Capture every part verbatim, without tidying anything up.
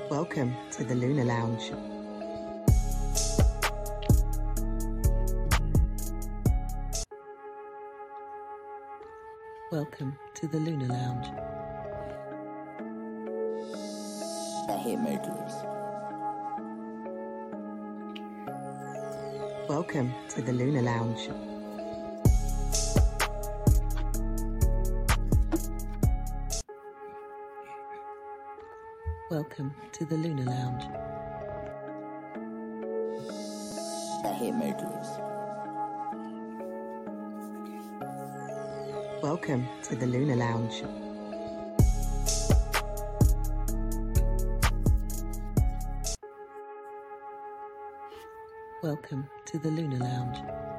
Welcome to the Lunar Lounge. Welcome to the Lunar Lounge. The Hitmakers. Welcome to the Lunar Lounge. Welcome to the Lunar Lounge. The Hitmakers. Welcome to the Lunar Lounge. Welcome to the Lunar Lounge.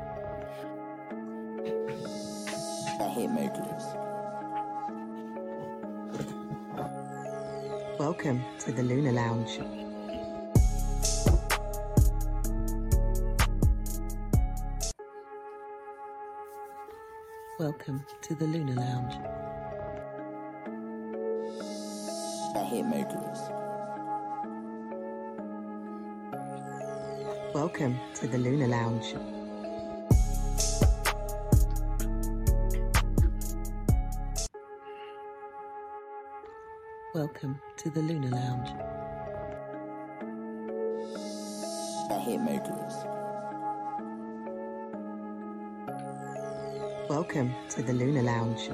The Hitmakers. Welcome to the Lunar Lounge. Welcome to the Lunar Lounge. The Hitmakers. Welcome to the Lunar Lounge. Welcome to the Lunar Lounge. The Hitmakers. Welcome to the Lunar Lounge.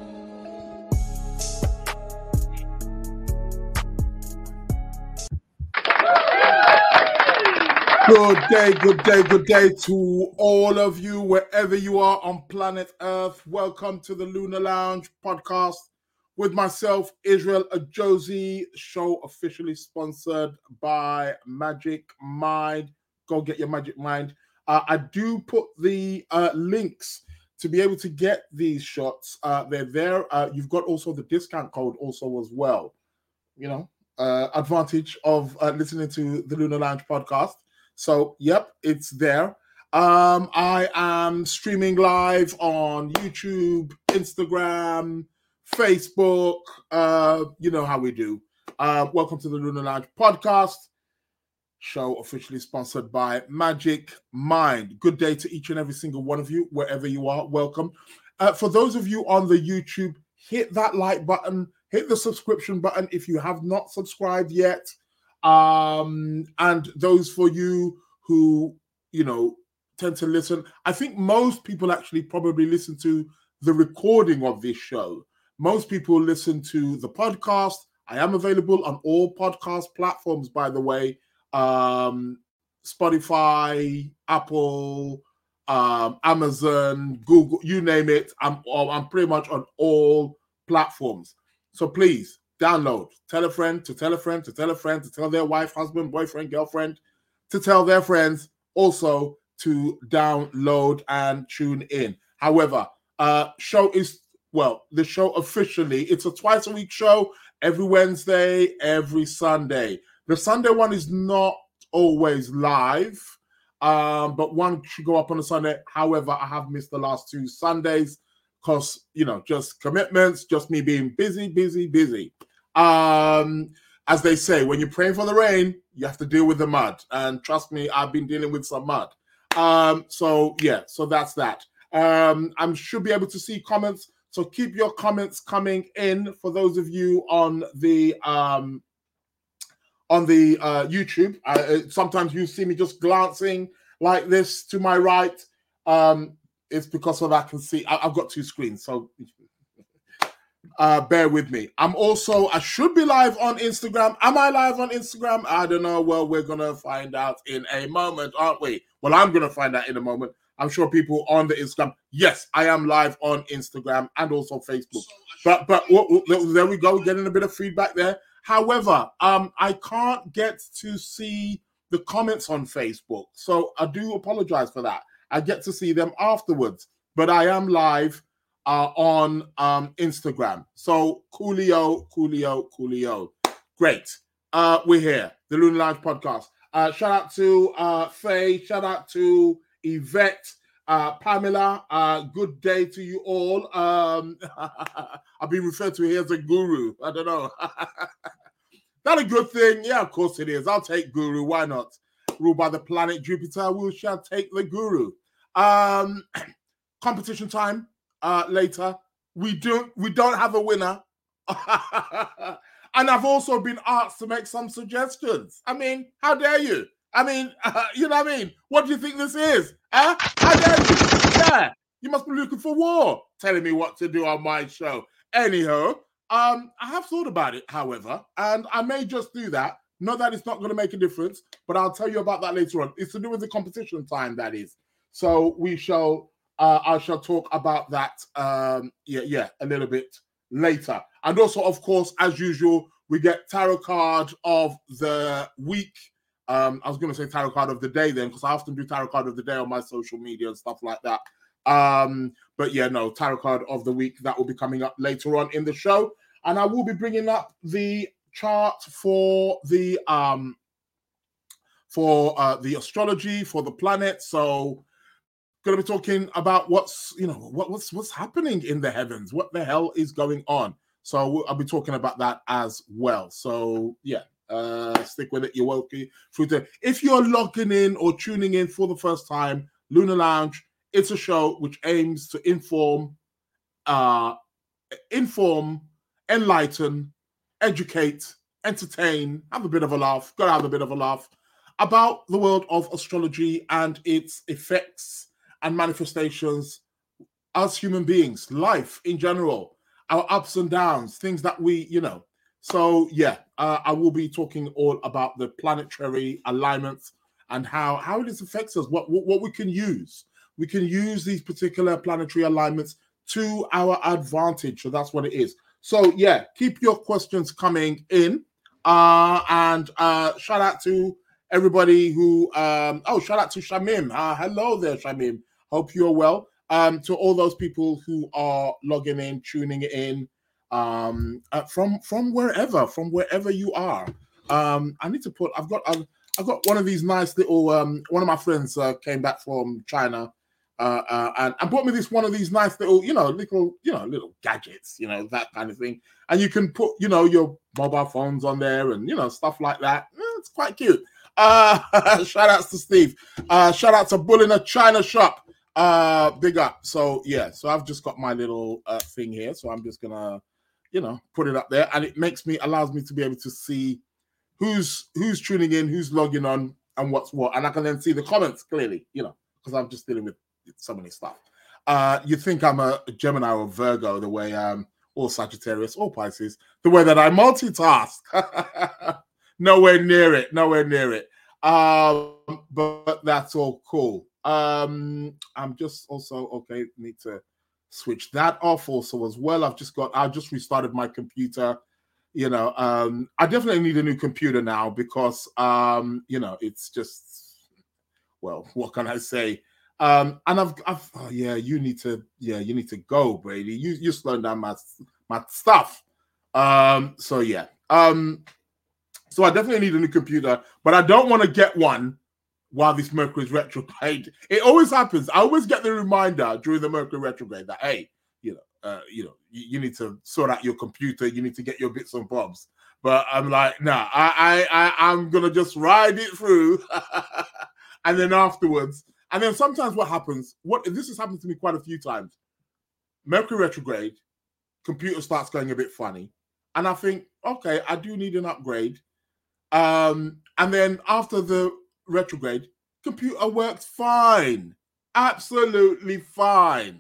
Good day, good day, good day to all of you, wherever you are on planet Earth. Welcome to the Lunar Lounge podcast with myself, Israel Ajosi. Show officially sponsored by Magic Mind. Go get your Magic Mind. Uh, I do put the uh, links to be able to get these shots. Uh, they're there. Uh, you've got also the discount code also as well. You know, uh, advantage of uh, listening to the Lunar Lounge podcast. So, yep, it's there. Um, I am streaming live on YouTube, Instagram, Facebook. Uh, you know how we do. Uh, welcome to the Lunar Lounge podcast. Show officially sponsored by Magic Mind. Good day to each and every single one of you, wherever you are. Welcome. Uh, for those of you on the YouTube, hit that like button, hit the subscription button if you have not subscribed yet. Um, and those for you who, you know, tend to listen, I think most people actually probably listen to the recording of this show. Most people listen to the podcast. I am available on all podcast platforms, by the way. Um, Spotify, Apple, um, Amazon, Google, you name it. I'm, I'm pretty much on all platforms. So please, download, tell a friend, to tell a friend, to tell a friend, to tell their wife, husband, boyfriend, girlfriend, to tell their friends also to download and tune in. However, uh, show is, well, the show officially, it's a twice a week show, every Wednesday, every Sunday. The Sunday one is not always live, um, but one should go up on a Sunday. However, I have missed the last two Sundays because, you know, just commitments, just me being busy, busy, busy. Um, as they say, when you're praying for the rain, you have to deal with the mud. And trust me, I've been dealing with some mud. Um, so, yeah, so that's that. Um, I should be able to see comments. So keep your comments coming in for those of you on the um, on the uh, YouTube. Uh, sometimes you see me just glancing like this to my right. Um, it's because of that I can see. I, I've got two screens, so uh, bear with me. I'm also, I should be live on Instagram. Am I live on Instagram? I don't know. Well, we're going to find out in a moment, aren't we? Well, I'm going to find out in a moment. I'm sure people on the Instagram. Yes, I am live on Instagram and also Facebook. But but w- w- there we go, getting a bit of feedback there. However, um, I can't get to see the comments on Facebook. So I do apologize for that. I get to see them afterwards. But I am live uh, on um, Instagram. So coolio, coolio, coolio. Great. Uh, we're here. The Lunar Lounge podcast. Uh, shout out to uh, Faye. Shout out to Yvette. Uh, Pamela, uh, good day to you all. Um, I've been referred to here as a guru. I don't know. that a good thing? Yeah, of course it is. I'll take Guru. Why not? Ruled by the planet Jupiter, we shall take the Guru. Um, competition time uh, later. We don't we don't have a winner. And I've also been asked to make some suggestions. I mean, how dare you? I mean, uh, you know what I mean? What do you think this is? Huh? How dare you? Yeah, you must be looking for war, telling me what to do on my show. Anyhow, um, I have thought about it, however, and I may just do that. Not that it's not going to make a difference, but I'll tell you about that later on. It's to do with the competition time, that is. So we shall, uh, I shall talk about that, um, yeah, yeah, a little bit later. And also, of course, as usual, we get tarot card of the week. Um, I was going to say tarot card of the day then, because I often do tarot card of the day on my social media and stuff like that. Um, but yeah, no, tarot card of the week, that will be coming up later on in the show. And I will be bringing up the chart for the um for uh the astrology for the planet. So gonna be talking about what's you know what, what's what's happening in the heavens, what the hell is going on. So I'll be talking about that as well. So yeah, uh stick with it. You're welcome through to if you're logging in or tuning in for the first time. Lunar Lounge, it's a show which aims to inform uh inform enlighten, educate, entertain, have a bit of a laugh, gotta have a bit of a laugh about the world of astrology and its effects and manifestations as human beings, life in general, our ups and downs, things that we, you know. So yeah, uh, I will be talking all about the planetary alignments and how, how it affects us, what, what, what we can use. We can use these particular planetary alignments to our advantage. So that's what it is. So yeah, keep your questions coming in. Uh, and uh, shout out to everybody who, um, oh, shout out to Shamim. Uh, hello there, Shamim. Hope you're well. Um, to all those people who are logging in, tuning in, um, uh, from from wherever, from wherever you are. Um, I need to put, I've got, I've, I've got one of these nice little, um, one of my friends uh, came back from China. Uh, uh, and, and brought me this one of these nice little, you know, little, you know, little gadgets, you know, that kind of thing. And you can put, you know, your mobile phones on there and, you know, stuff like that. It's quite cute. Uh, shout outs to Steve. Uh, shout out to Bull in a China shop. Uh, big up. So, yeah, so I've just got my little uh, thing here. So I'm just going to, you know, put it up there. And it makes me, allows me to be able to see who's, who's tuning in, who's logging on and what's what. And I can then see the comments clearly, you know, because I'm just dealing with so many stuff. Uh, you think I'm a Gemini or Virgo, the way um, or Sagittarius or Pisces, the way that I multitask. Nowhere near it. Nowhere near it. Um, but, but that's all cool. Um, I'm just also okay. Need to switch that off also as well. I've just got. I just restarted my computer. You know, um, I definitely need a new computer now because um, you know it's just. Well, what can I say? Um, and I've, I've, oh yeah, you need to, yeah, you need to go, Brady. You, you're slowing down my, my stuff. Um, so yeah, um, so I definitely need a new computer, but I don't want to get one while this Mercury's retrograde. It always happens. I always get the reminder during the Mercury retrograde that, hey, you know, uh, you know, you, you need to sort out your computer. You need to get your bits and bobs. But I'm like, nah, I, I, I I'm gonna just ride it through, and then afterwards. And then sometimes what happens, what this has happened to me quite a few times. Mercury retrograde, computer starts going a bit funny. And I think, okay, I do need an upgrade. Um, and then after the retrograde, computer works fine. Absolutely fine.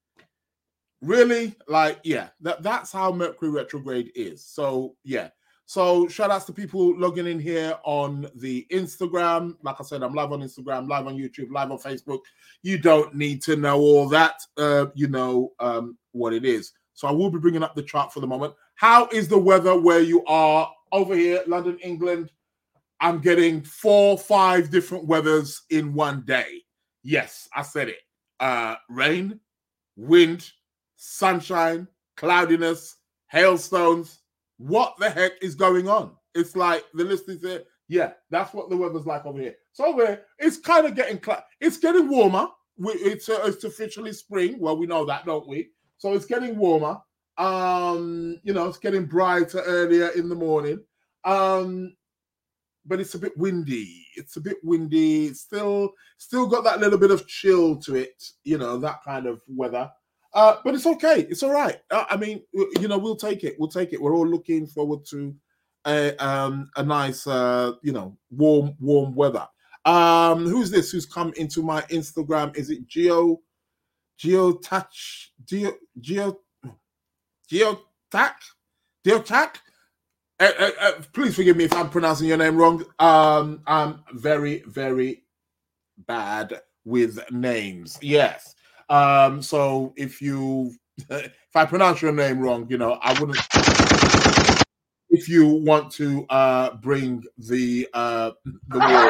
Really? Like, yeah, that, that's how Mercury retrograde is. So, yeah. So shout outs to people logging in here on the Instagram. Like I said, I'm live on Instagram, live on YouTube, live on Facebook. You don't need to know all that. Uh, you know um, what it is. So I will be bringing up the chart for the moment. How is the weather where you are over here, London, England? I'm getting four, five different weathers in one day. Yes, I said it. Uh, rain, wind, sunshine, cloudiness, hailstones. What the heck is going on? It's like the list is there. Yeah, that's what the weather's like over here. So over here, it's kind of getting cl- it's getting warmer. We, it's uh, it's officially spring. Well, we know that, don't we? So it's getting warmer. Um, you know, it's getting brighter earlier in the morning. Um, but it's a bit windy. It's a bit windy. It's still, still got that little bit of chill to it. You know, that kind of weather. Uh, but it's okay. It's all right. Uh, I mean, you know, we'll take it. We'll take it. We're all looking forward to a um a nice, uh, you know, warm, warm weather. Um, who's this? Who's come into my Instagram? Is it Geo, Geotach, Geo, Geo, Geotac, Geotac? Uh, uh, uh, please forgive me if I'm pronouncing your name wrong. Um, I'm very, very bad with names. Yes. Um, so if you, if I pronounce your name wrong, you know, I wouldn't. If you want to uh, bring the uh, the war,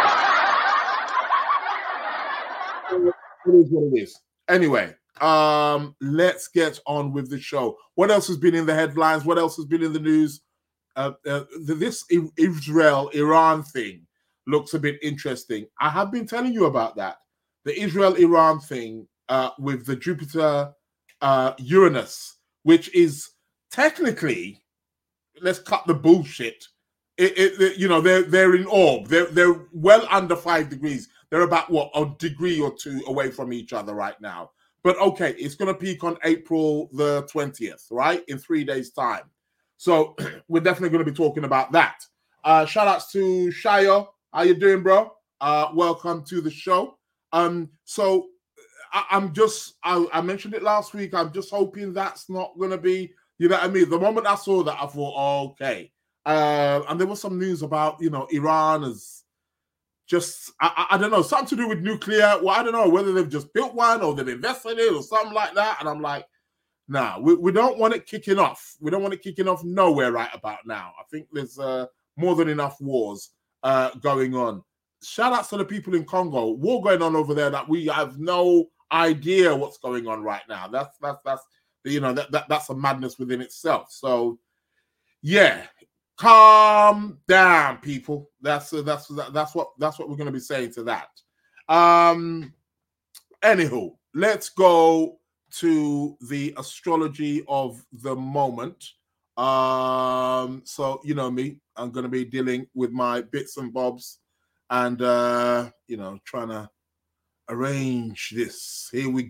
it is what it is. Anyway, um, let's get on with the show. What else has been in the headlines? What else has been in the news? Uh, uh, this Israel-Iran thing looks a bit interesting. I have been telling you about that. The Israel-Iran thing uh, with the Jupiter uh, Uranus, which is technically, let's cut the bullshit. It, it, it, you know, they're they're in orb. They're they're well under five degrees. They're about what, a degree or two away from each other right now. But okay, it's going to peak on April the twentieth, right? In three days' time. So we're definitely going to be talking about that. Uh, shout outs to Shayo. How you doing, bro? Uh, welcome to the show. Um, so I, I'm just, I, I mentioned it last week. I'm just hoping that's not going to be, you know what I mean? The moment I saw that, I thought, oh, okay. Uh, and there was some news about, you know, Iran is just, I, I, I don't know, something to do with nuclear. Well, I don't know whether they've just built one or they've invested in it or something like that. And I'm like, nah, we, we don't want it kicking off. We don't want it kicking off nowhere right about now. I think there's uh, more than enough wars uh, going on. Shout out to the people in Congo. War going on over there that we have no idea what's going on right now. That's that's that's you know that, that that's a madness within itself. So yeah, calm down, people. That's uh, that's that's what that's what we're going to be saying to that. Um, anywho, let's go to the astrology of the moment. Um, so you know me, I'm going to be dealing with my bits and bobs and uh, you know, trying to arrange this. Here we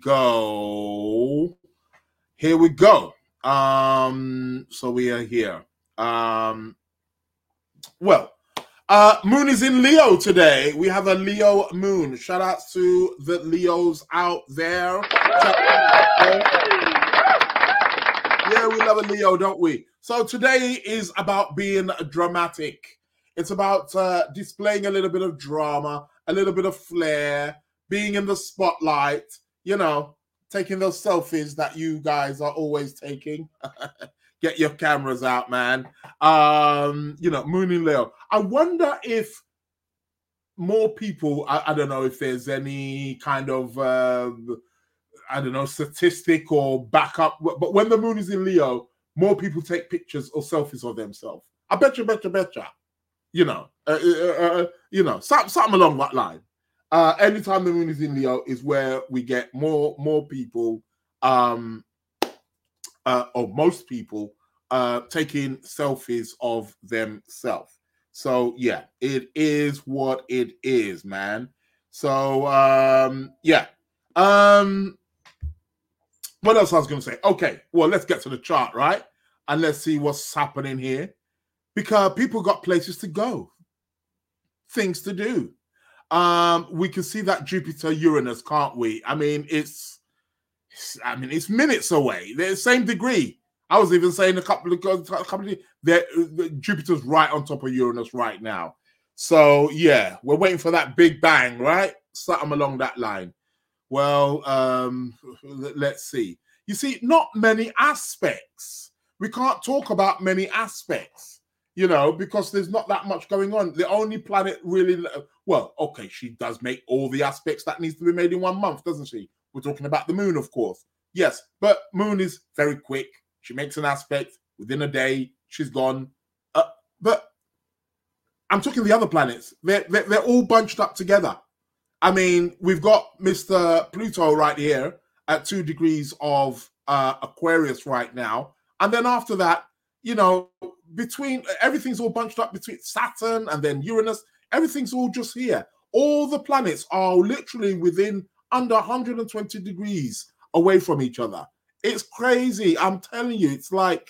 go. Here we go. Um, so we are here. Um, well, uh, Moon is in Leo today. We have a Leo moon. Shout out to the Leos out there. Yeah, we love a Leo, don't we? So today is about being dramatic. It's about uh, displaying a little bit of drama, a little bit of flair, being in the spotlight, you know, taking those selfies that you guys are always taking. Get your cameras out, man. Um, you know, Moon in Leo. I wonder if more people, I, I don't know if there's any kind of, uh, I don't know, statistic or backup, but when the moon is in Leo, more people take pictures or selfies of themselves. I bet you, bet you, bet you. You know, uh, uh, uh, you know, something, something along that line. Uh, anytime the moon is in Leo is where we get more, more people, um, uh, or most people, uh, taking selfies of themselves. So yeah, it is what it is, man. So um, yeah. Um, what else I was going to say? Okay, well, let's get to the chart, right? And let's see what's happening here. Because people got places to go, things to do. Um, we can see that Jupiter Uranus, can't we? I mean, it's, it's I mean, it's minutes away. They're the same degree. I was even saying a couple of a couple of that Jupiter's right on top of Uranus right now. So yeah, we're waiting for that big bang, right? Something along that line. Well, um, let's see. You see, not many aspects. We can't talk about many aspects, you know, because there's not that much going on. The only planet really, well, okay, she does make all the aspects that needs to be made in one month, doesn't she? We're talking about the moon, of course. Yes, but moon is very quick. She makes an aspect within a day. She's gone. Uh, but I'm talking the other planets. They're, they're, they're all bunched up together. I mean, we've got Mister Pluto right here at two degrees of uh, Aquarius right now. And then after that, you know, between everything's all bunched up between Saturn and then Uranus. Everything's all just here. All the planets are literally within under one hundred twenty degrees away from each other. It's crazy. I'm telling you, it's like,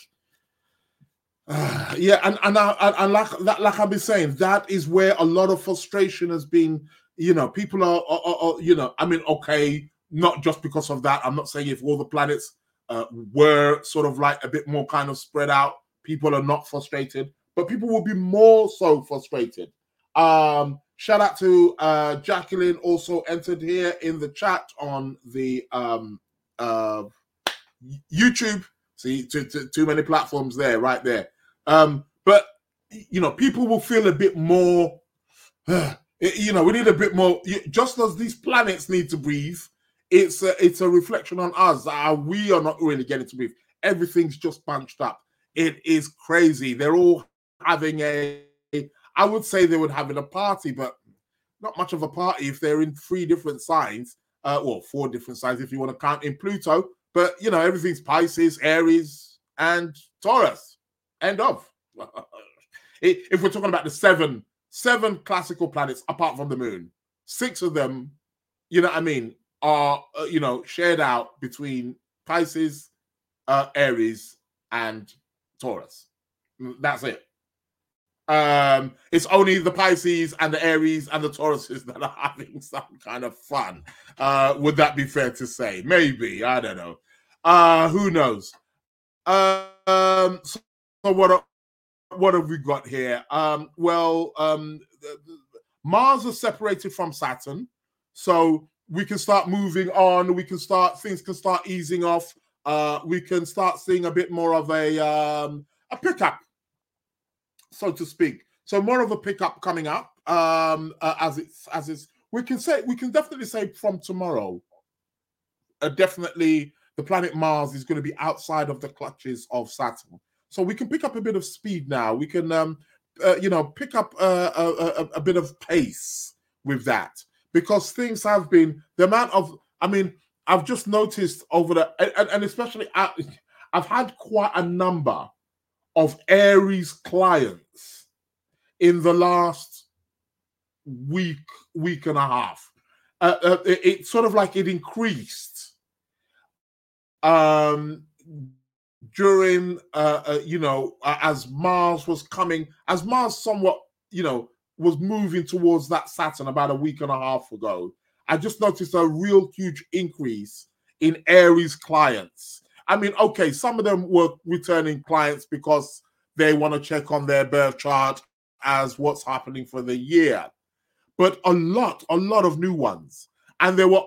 uh, yeah, and and, I, and like that, like I've been saying, that is where a lot of frustration has been. You know, people are, are, are, are you know, I mean, okay, not just because of that. I'm not saying if all the planets uh, were sort of like a bit more kind of spread out, people are not frustrated, but people will be more so frustrated. Um, shout out to uh, Jacqueline, also entered here in the chat on the um, uh, YouTube. See, too, too, too many platforms there, right there. Um, but, you know, people will feel a bit more, uh, you know, we need a bit more, just as these planets need to breathe, it's a, it's a reflection on us. Uh, we are not really getting to breathe. Everything's just bunched up. It is crazy. They're all having a, I would say they would have a party, but not much of a party if they're in three different signs, uh, well, four different signs if you want to count in Pluto. But, you know, everything's Pisces, Aries, and Taurus. End of. If we're talking about the seven, seven classical planets apart from the moon, six of them, you know what I mean, are, uh, you know, shared out between Pisces, uh, Aries, and Taurus. That's it. Um, it's only the Pisces and the Aries and the Tauruses that are having some kind of fun. Uh, would that be fair to say? Maybe. I don't know. Uh, who knows? Uh, um, so, so what, what have we got here? Um, well, um, Mars is separated from Saturn, so we can start moving on. We can start, things can start easing off. Uh, we can start seeing a bit more of a um, a pickup, so to speak. So more of a pickup coming up um, uh, as it's as it's. We can say we can definitely say from tomorrow. Uh, definitely, the planet Mars is going to be outside of the clutches of Saturn, so we can pick up a bit of speed now. We can, um, uh, you know, pick up uh, a, a, a bit of pace with that, because things have been the amount of. I mean, I've just noticed over the and, and especially I, I've had quite a number of Aries clients in the last week, week and a half. Uh, uh, it, it sort of like it increased um, during, uh, uh, you know, uh, as Mars was coming, as Mars somewhat, you know, was moving towards that Saturn about a week and a half ago. I just noticed a real huge increase in Aries clients. I mean, okay, some of them were returning clients because they want to check on their birth chart as what's happening for the year. But a lot, a lot of new ones. And they were,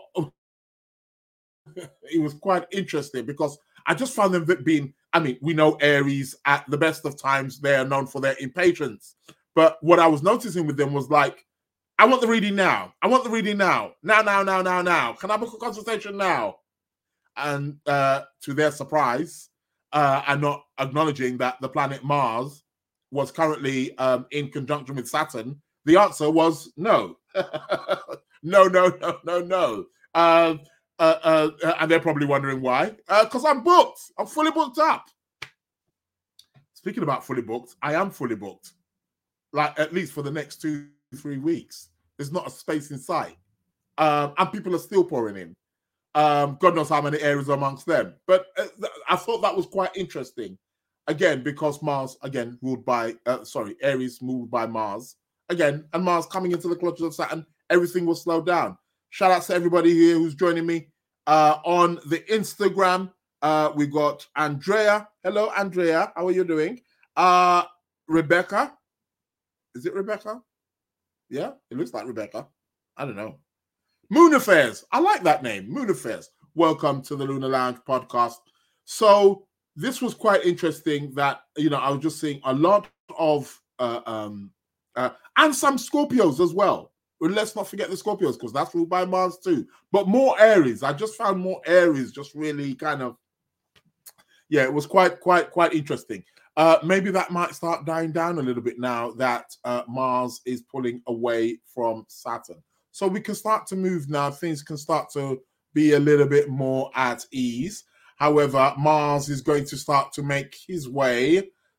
it was quite interesting because I just found them being, I mean, we know Aries at the best of times, they are known for their impatience. But what I was noticing with them was like, I want the reading now. I want the reading now. Now, now, now, now, now. Can I book a consultation now? And uh, to their surprise, uh, and not acknowledging that the planet Mars was currently um, in conjunction with Saturn, the answer was no. no, no, no, no, no. Uh, uh, uh, and they're probably wondering why. Because uh, I'm booked. I'm fully booked up. Speaking about fully booked, I am fully booked. Like, at least for the next two, three weeks. There's not a space in sight. Um, and people are still pouring in. Um, God knows how many areas amongst them. But uh, I thought that was quite interesting. Again, because Mars, again, ruled by, uh, sorry, Aries ruled by Mars. Again, and Mars coming into the clutches of Saturn, everything will slow down. Shout out to everybody here who's joining me uh, on the Instagram. Uh, we got Andrea. Hello, Andrea. How are you doing? Uh, Rebecca. Is it Rebecca? Yeah, it looks like Rebecca. I don't know. Moon Affairs. I like that name, Moon Affairs. Welcome to the Lunar Lounge podcast. So this was quite interesting that, you know, I was just seeing a lot of, uh, um, uh, and some Scorpios as well. Well, let's not forget the Scorpios because that's ruled by Mars too. But more Aries. I just found more Aries just really kind of, yeah, it was quite, quite, quite interesting. Uh, maybe that might start dying down a little bit now that uh, Mars is pulling away from Saturn. So we can start to move now. Things can start to be a little bit more at ease. However, Mars is going to start to make his way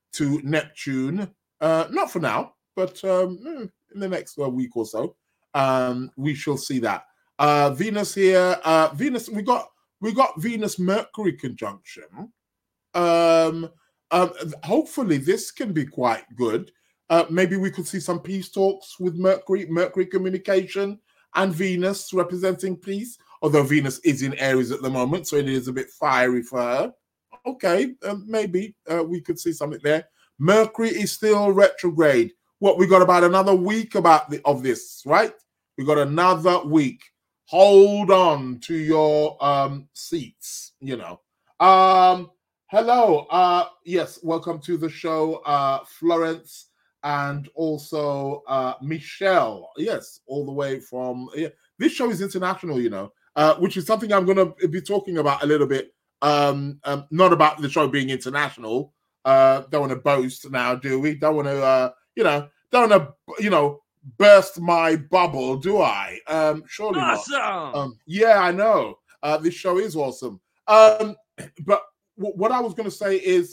to Neptune. Uh, not for now, but um, in the next uh, week or so, um, we shall see that. Uh, Venus here. Uh, Venus. We got we got Venus Mercury conjunction. Um, um, hopefully, this can be quite good. Uh, maybe we could see some peace talks with Mercury, Mercury communication, and Venus representing peace. Although Venus is in Aries at the moment, so it is a bit fiery for her. Okay, uh, maybe uh, we could see something there. Mercury is still retrograde. What, we got about another week about the, of this, right? We got another week. Hold on to your um, seats, you know. Um, hello. Uh, yes, welcome to the show, uh, Florence. And also uh, Michelle, yes, all the way from, yeah. This show is international, you know, uh, which is something I'm going to be talking about a little bit, um, um, not about the show being international. Uh, don't want to boast now, do we? Don't want to, uh, you know, don't want to, you know, burst my bubble, do I? Um, surely awesome. not. Um, yeah, I know. Uh, this show is awesome. Um, but w- what I was going to say is,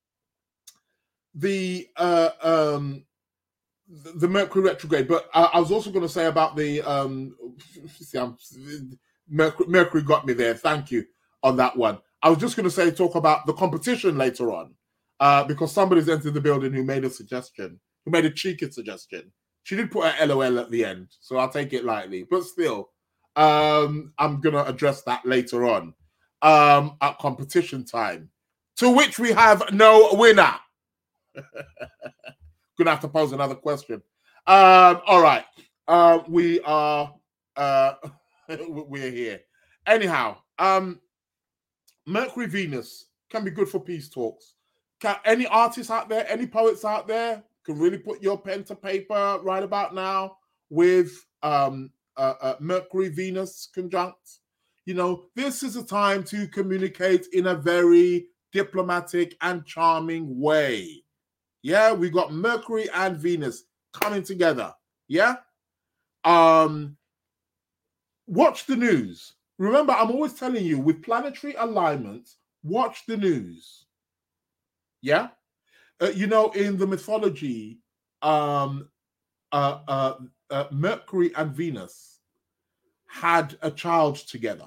the uh um the Mercury retrograde, but I, I was also going to say about the um see, I'm, Mercury, Mercury got me there. Thank you on that one. I was just going to say talk about the competition later on, uh because somebody's entered the building who made a suggestion, who made a cheeky suggestion. She did put an LOL at the end, so I'll take it lightly, but still, um I'm going to address that later on um at competition time, to which we have no winner. Gonna have to pose another question. Um, all right. Uh, we are uh, we're here. Anyhow, um, Mercury Venus can be good for peace talks. Can any artists out there, any poets out there, can really put your pen to paper right about now with um, uh, uh, Mercury Venus conjunct? You know, this is a time to communicate in a very diplomatic and charming way. Yeah, we got Mercury and Venus coming together. Yeah. Um, watch the news. Remember, I'm always telling you, with planetary alignments, watch the news. Yeah. Uh, you know, in the mythology, um, uh, uh, uh, Mercury and Venus had a child together.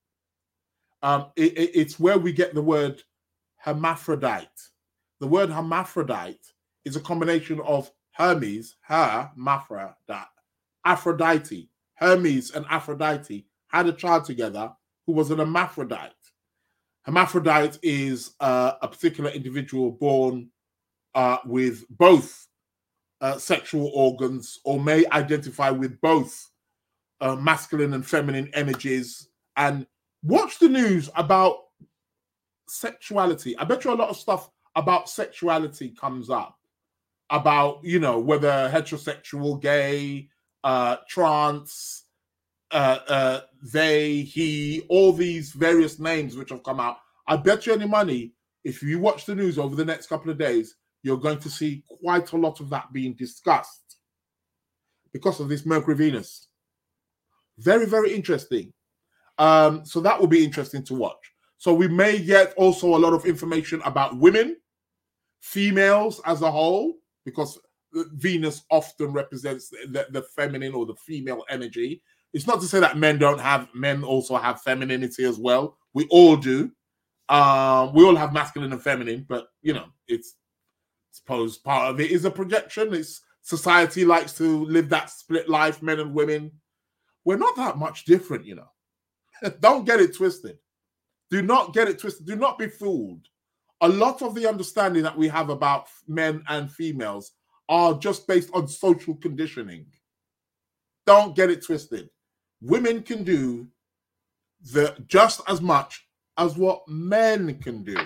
Um, it, it, it's where we get the word hermaphrodite. The word hermaphrodite is a combination of Hermes, her, Maphrodite, Aphrodite. Hermes and Aphrodite had a child together who was an hermaphrodite. Hermaphrodite is uh, a particular individual born uh, with both uh, sexual organs, or may identify with both uh, masculine and feminine energies. And watch the news about sexuality. I bet you a lot of stuff about sexuality comes up, about, you know, whether heterosexual, gay, uh, trans, uh, uh, they, he, all these various names which have come out. I bet you any money, if you watch the news over the next couple of days, you're going to see quite a lot of that being discussed because of this Mercury Venus. Very, very interesting. Um, so that will be interesting to watch. So we may get also a lot of information about women, females as a whole, because Venus often represents the, the feminine or the female energy. It's not to say that men don't have, men also have femininity as well. We all do. Um, we all have masculine and feminine, but, you know, it's, I suppose part of it is a projection. It's society likes to live that split life, men and women. We're not that much different, you know. Don't get it twisted. Do not get it twisted. Do not be fooled. A lot of the understanding that we have about men and females are just based on social conditioning. Don't get it twisted. Women can do the just as much as what men can do.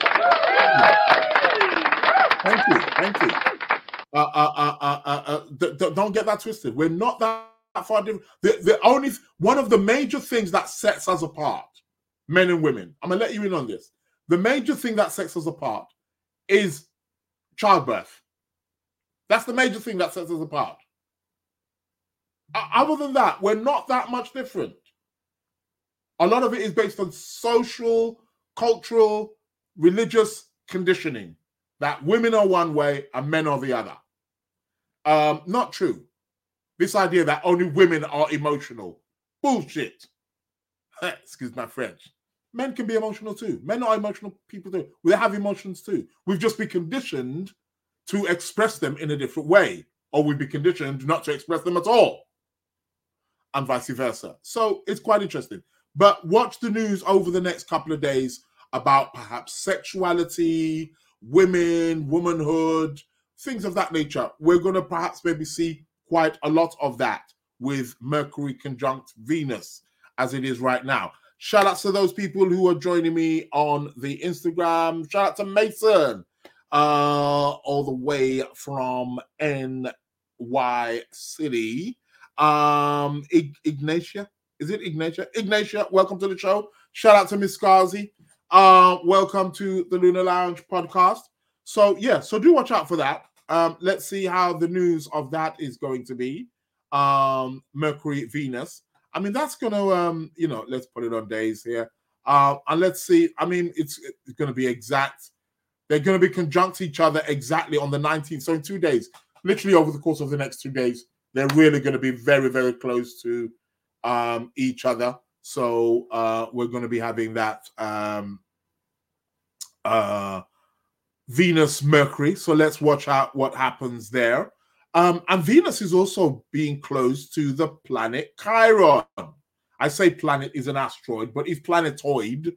Thank you. Thank you. Uh, uh, uh, uh, uh, uh, th- th- don't get that twisted. We're not that far different. The, the only one of the major things that sets us apart, men and women, I'm gonna let you in on this. The major thing that sets us apart is childbirth. That's the major thing that sets us apart. Uh, other than that, we're not that much different. A lot of it is based on social, cultural, religious conditioning. that women are one way and men are the other. Um, not true. This idea that only women are emotional, bullshit. Excuse my French. Men can be emotional too. Men are emotional people too. We have emotions too. We've just been conditioned to express them in a different way, or we've been conditioned not to express them at all, and vice versa. So it's quite interesting. But watch the news over the next couple of days about perhaps sexuality, women, womanhood, things of that nature. We're going to perhaps maybe see quite a lot of that with Mercury conjunct Venus as it is right now. Shout out to those people who are joining me on the Instagram. Shout out to Mason, uh, all the way from N Y City. Um, Ig- Ignatia, is it Ignatia? Ignatia, welcome to the show. Shout out to Miss Skazi. Uh, welcome to the Lunar Lounge podcast. So yeah, so do watch out for that. Um, let's see how the news of that is going to be. Um, Mercury, Venus. I mean, that's going to, um, you know, let's put it on days here. Uh, and let's see. I mean, it's, it's going to be exact. They're going to be conjunct each other exactly on the nineteenth. So in two days, literally over the course of the next two days, they're really going to be very, very close to um, each other. So uh, we're going to be having that um, uh, Venus, Mercury. So let's watch out what happens there. Um, and Venus is also being close to the planet Chiron. I say planet is an asteroid, but it's planetoid.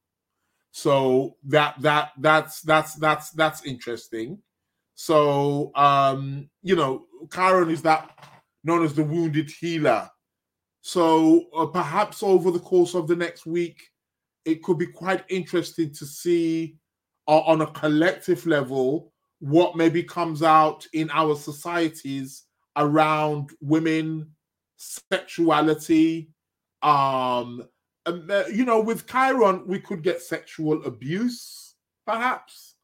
So that that that's that's that's that's interesting. So um, you know, Chiron is that known as the wounded healer. So uh, perhaps over the course of the next week, it could be quite interesting to see uh, on a collective level what maybe comes out in our societies around women, sexuality. Um, and, uh, you know, with Chiron, we could get sexual abuse, perhaps.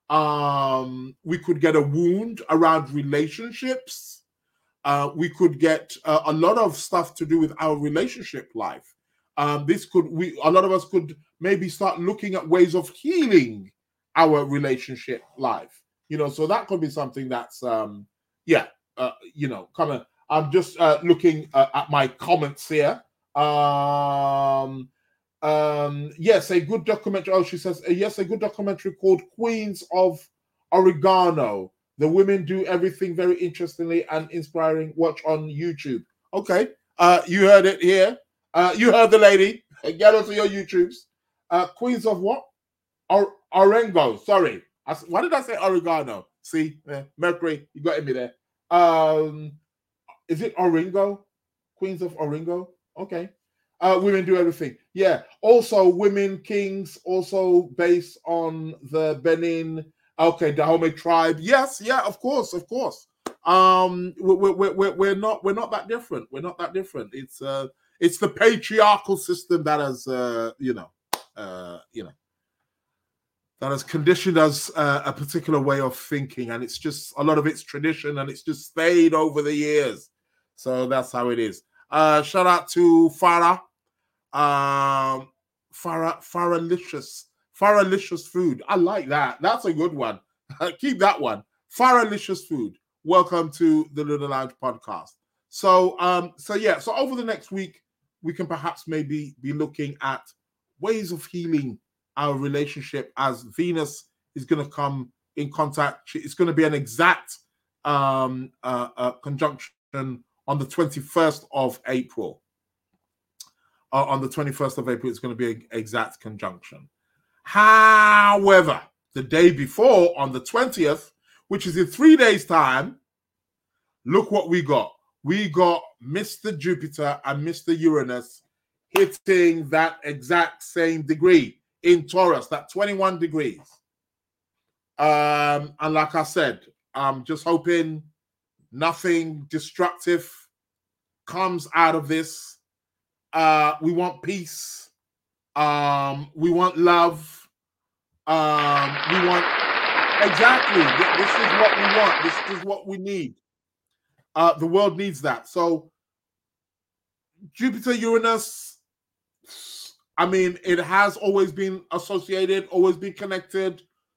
Um, we could get a wound around relationships. Uh, we could get uh, a lot of stuff to do with our relationship life. Um, this could, we, a lot of us could maybe start looking at ways of healing our relationship life. You know, so that could be something that's, um, yeah, uh, you know, coming. I'm just uh, looking uh, at my comments here. Um, um, yes, a good documentary. Oh, she says, yes, a good documentary called Queens of Oregano. The women do everything very interestingly and inspiring. Watch on YouTube. Okay, uh, you heard it here. Uh, you heard the lady. Get onto your YouTubes. Uh, Queens of what? Or- Orengo. Sorry. I, why did I say oregano? See, eh, Mercury, you got me there. Um, is it Oringo? Queens of Oringo? Okay. Uh, women do everything. Yeah. Also, Women Kings, also based on the Benin, okay, Dahomey tribe. Yes, yeah, of course, of course. Um, we're, we're, we're, we're not we're not that different. We're not that different. It's uh, it's the patriarchal system that has uh, you know, uh, you know. that has conditioned us uh, a particular way of thinking, and it's just a lot of it's tradition, and it's just stayed over the years. So that's how it is. Uh, shout out to Farah, um, Farah, Faralicious, Faralicious Food. I like that. That's a good one. Keep that one. Faralicious Food. Welcome to the Lunar Lounge podcast. So, um, so yeah. So over the next week, we can perhaps maybe be looking at ways of healing our relationship as Venus is going to come in contact. It's going to be an exact um, uh, uh, conjunction on the twenty-first of April. Uh, on the twenty-first of April, it's going to be an exact conjunction. However, the day before, on the twentieth, which is in three days' time, look what we got. We got Mister Jupiter and Mister Uranus hitting that exact same degree in Taurus, that twenty-one degrees. Um, and like I said, I'm just hoping nothing destructive comes out of this. Uh, we want peace. Um, we want love. Um, we want, exactly, this is what we want. This is what we need. Uh, the world needs that. So Jupiter, Uranus, I mean, it has always been associated, always been connected.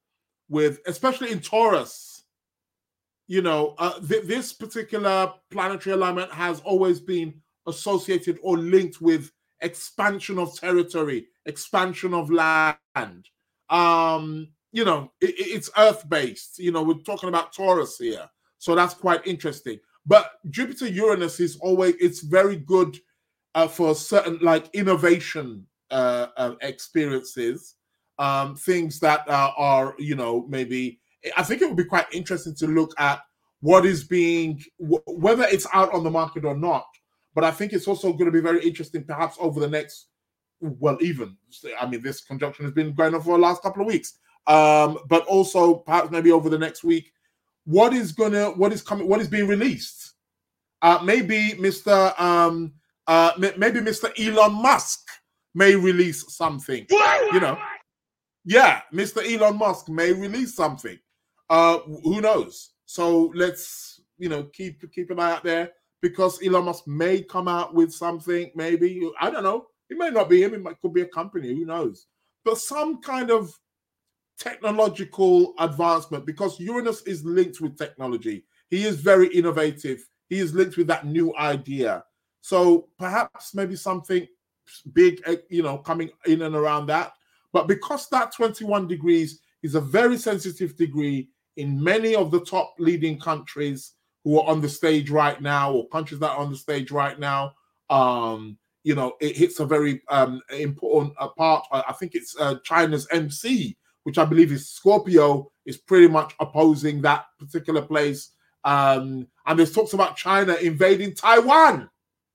with, especially in Taurus, you know, uh, th- this particular planetary alignment has always been associated or linked with expansion of territory, expansion of land. Um, you know, it, it's Earth-based. You know, we're talking about Taurus here, so that's quite interesting. But Jupiter Uranus is always, it's very good uh, for certain like innovation uh, uh, experiences, um, things that uh, are, you know, maybe, I think it would be quite interesting to look at what is being, whether it's out on the market or not. But I think it's also going to be very interesting, perhaps over the next, well, even, I mean, this conjunction has been going on for the last couple of weeks. Um, but also perhaps maybe over the next week, what is gonna, what is coming, what is being released? Uh, maybe Mister Um, uh, maybe Mister Elon Musk may release something. You know, yeah, Mister Elon Musk may release something. Uh, who knows? So let's, you know, keep keep an eye out there, because Elon Musk may come out with something. Maybe, I don't know. It may not be him. It might, could be a company. Who knows? But some kind of technological advancement, because Uranus is linked with technology. He is very innovative. He is linked with that new idea. So perhaps maybe something big, you know, coming in and around that. But because that twenty-one degrees is a very sensitive degree in many of the top leading countries who are on the stage right now, or countries that are on the stage right now, um, you know, it hits a very um, important uh, part. I think it's uh, China's M C, which I believe is Scorpio, is pretty much opposing that particular place. Um, and there's talks about China invading Taiwan.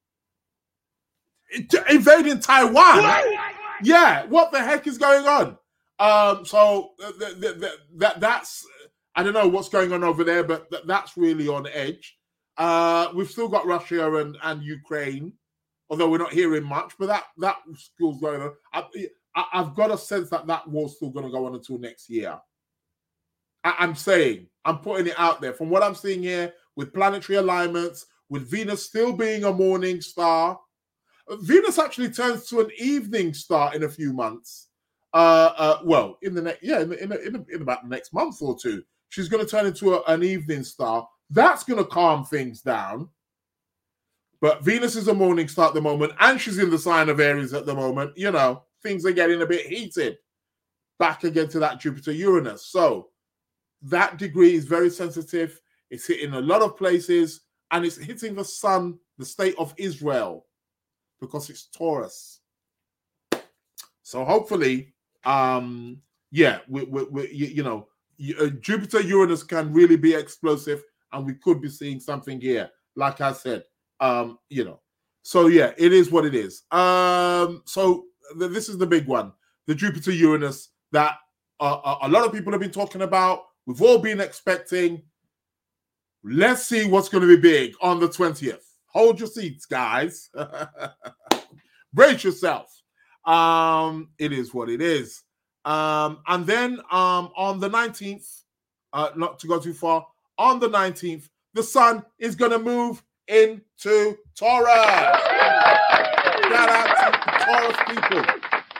Invading Taiwan? Yeah, what the heck is going on? Um, so th- th- th- that that's, I don't know what's going on over there, but th- that's really on edge. Uh, we've still got Russia and, and Ukraine, although we're not hearing much, but that, that school's going on. I, I, I've got a sense that that war's still going to go on until next year. I, I'm saying, I'm putting it out there. From what I'm seeing here, with planetary alignments, with Venus still being a morning star, Venus actually turns to an evening star in a few months. Uh, uh, well, in the next, yeah, in, in, in, in about the next month or two, she's going to turn into a, an evening star. That's going to calm things down. But Venus is a morning star at the moment, and she's in the sign of Aries at the moment. You know, things are getting a bit heated. Back again to that Jupiter Uranus. So that degree is very sensitive. It's hitting a lot of places, and it's hitting the sun, the state of Israel, because it's Taurus. So hopefully, um, yeah, we, we, we, you, you know, uh, Jupiter Uranus can really be explosive, and we could be seeing something here. Like I said, um, you know, so yeah, it is what it is. Um, so th- this is the big one, the Jupiter Uranus that uh, a lot of people have been talking about. We've all been expecting. Let's see what's going to be big on the twentieth. Hold your seats, guys. Brace yourself. Um, it is what it is. Um, and then um, on the nineteenth, uh, not to go too far, on the nineteenth, the sun is going to move into Taurus. Shout out to Taurus people.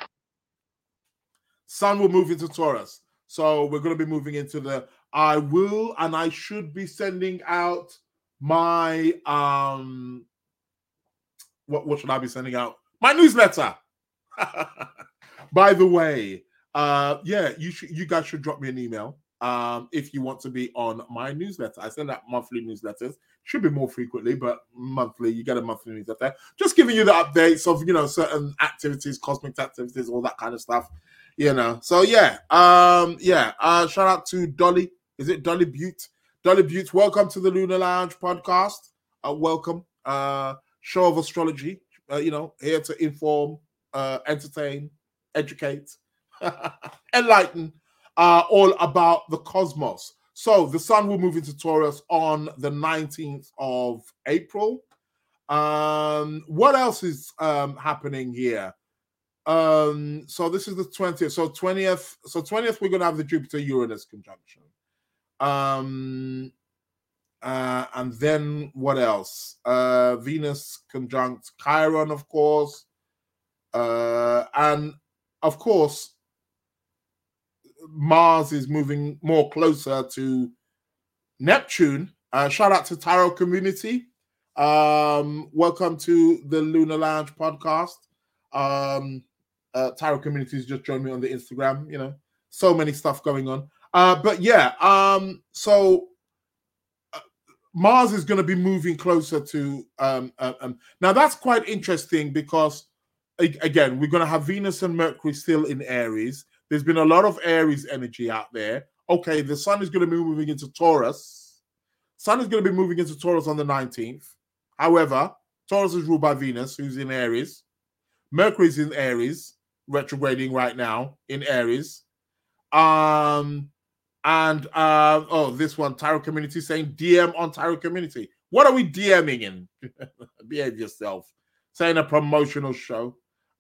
Sun will move into Taurus. So we're going to be moving into the, I will and I should be sending out my, um, what, what should I be sending out? My newsletter. By the way, uh, yeah, you should, you guys should drop me an email um, if you want to be on my newsletter. I send out monthly newsletters. Should be more frequently, but monthly, you get a monthly newsletter. Just giving you the updates of, you know, certain activities, cosmic activities, all that kind of stuff, you know. So, yeah, um, yeah, uh, shout out to Dolly. Is it Dolly Butte? Dolly Butte, welcome to the Lunar Lounge podcast. Uh, welcome. Uh, show of astrology, uh, you know, here to inform, uh, entertain, educate, enlighten, uh, all about the cosmos. So the sun will move into Taurus on the nineteenth of April. Um, what else is um, happening here? Um, so this is the twentieth. So twentieth. So twentieth, we're going to have the Jupiter-Uranus conjunction. Um, uh, and then what else? Uh, Venus conjunct Chiron, of course. Uh, and of course, Mars is moving more closer to Neptune. Uh, shout out to Tarot Community. Um, welcome to the Lunar Lounge podcast. Um, uh, Tarot Community has just joined me on the Instagram. You know, so many stuff going on. Uh, but yeah, um, so uh, Mars is going to be moving closer to. Um, uh, um, now that's quite interesting because again, we're going to have Venus and Mercury still in Aries. There's been a lot of Aries energy out there. Okay, the Sun is going to be moving into Taurus. Sun is going to be moving into Taurus on the nineteenth. However, Taurus is ruled by Venus, who's in Aries. Mercury is in Aries, retrograding right now in Aries. Um, and uh, oh, this one, Tarot Community saying D M on Tarot Community. What are we DMing in? Behave yourself. Saying a promotional show.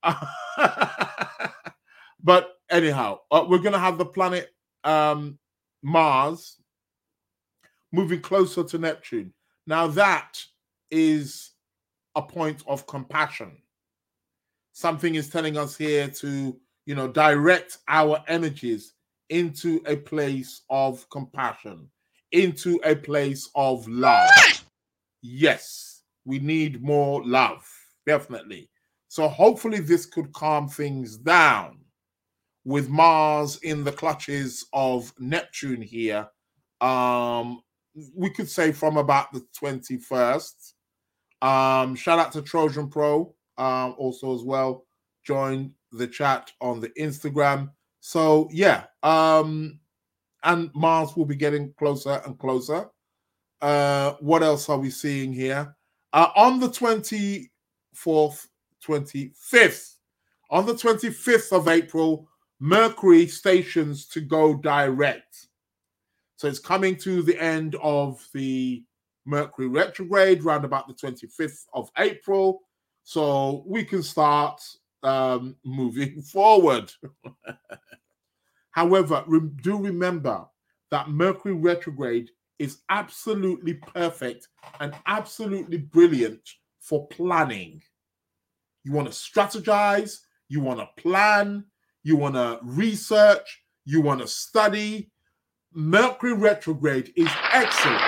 But anyhow, uh, we're going to have the planet um, Mars moving closer to Neptune. Now that is a point of compassion. Something is telling us here to, you know, direct our energies into a place of compassion, into a place of love. Yes, we need more love, definitely. So hopefully this could calm things down. With Mars in the clutches of Neptune here, um, we could say from about the twenty-first. Um, shout out to Trojan Pro, um, also as well, joined the chat on the Instagram. So yeah, um, and Mars will be getting closer and closer. Uh, what else are we seeing here? Uh, on the twenty-fourth, twenty-fifth, on the twenty-fifth of April, Mercury stations to go direct. So it's coming to the end of the Mercury retrograde, round about the twenty-fifth of April. So we can start um, moving forward. However, re- do remember that Mercury retrograde is absolutely perfect and absolutely brilliant for planning. You want to strategize, you want to plan, you want to research, you want to study. Mercury retrograde is excellent.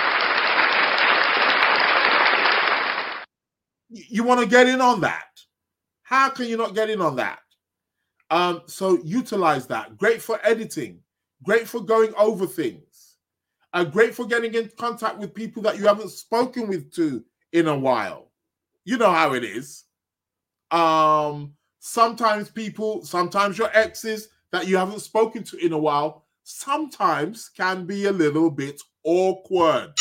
You want to get in on that. How can you not get in on that? Um, so utilize that. Great for editing. Great for going over things. Uh, great for getting in contact with people that you haven't spoken with to in a while. You know how it is. Um, sometimes people, sometimes your exes that you haven't spoken to in a while, sometimes can be a little bit awkward.